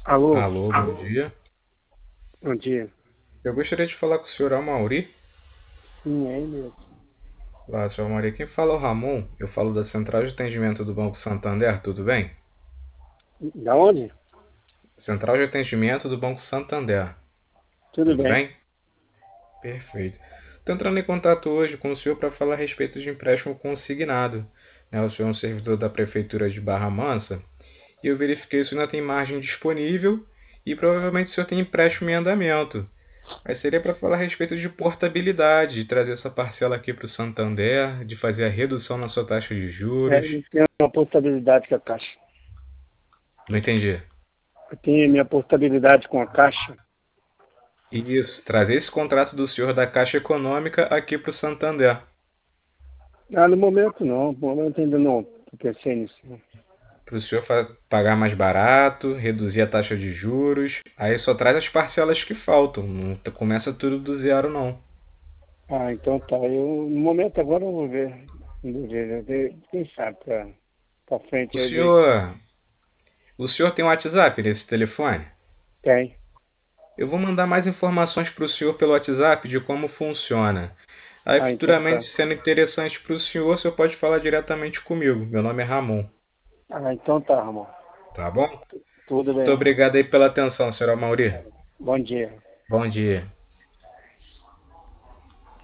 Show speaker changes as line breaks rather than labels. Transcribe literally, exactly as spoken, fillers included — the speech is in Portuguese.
Alô,
Alô, bom dia.
bom dia.
Eu gostaria de falar com o senhor Amauri.
Sim, é ele mesmo.
Olá, senhor Amauri. Quem fala é o Ramon. Eu falo da Central de Atendimento do Banco Santander, tudo bem?
Da onde?
Central de Atendimento do Banco Santander,
Tudo
tudo
bem.
bem? Perfeito. Estou entrando em contato hoje com o senhor para falar a respeito de empréstimo consignado. Né, o senhor é um servidor da Prefeitura de Barra Mansa e eu verifiquei se ainda tem margem disponível e provavelmente o senhor tem empréstimo em andamento. Mas seria para falar a respeito de portabilidade, de trazer essa parcela aqui para o Santander, de fazer a redução na sua taxa de
É,
juros.
eu tenho uma portabilidade com a Caixa.
Não entendi.
Eu tenho minha portabilidade com a Caixa.
Isso, trazer esse contrato do senhor da Caixa Econômica aqui para o Santander.
Ah, no momento não. No momento ainda não pensei nisso. Não.
Para o senhor pagar mais barato, reduzir a taxa de juros. Aí só traz as parcelas que faltam. Não começa tudo do zero, não.
Ah, então tá. Eu, no momento agora eu vou ver. Vou ver, vou ver. Quem sabe pra, pra frente
O
eu vejo.
senhor, o senhor tem um WhatsApp nesse telefone?
Tem.
Eu vou mandar mais informações para o senhor pelo WhatsApp de como funciona. Aí,
Ah, então
futuramente,
tá.
sendo interessante para o senhor, o senhor pode falar diretamente comigo. Meu nome é Ramon.
Ah, então tá, Ramon.
Tá bom?
Tudo
Muito
bem.
obrigado aí pela atenção, senhor Mauri.
Bom dia.
Bom dia.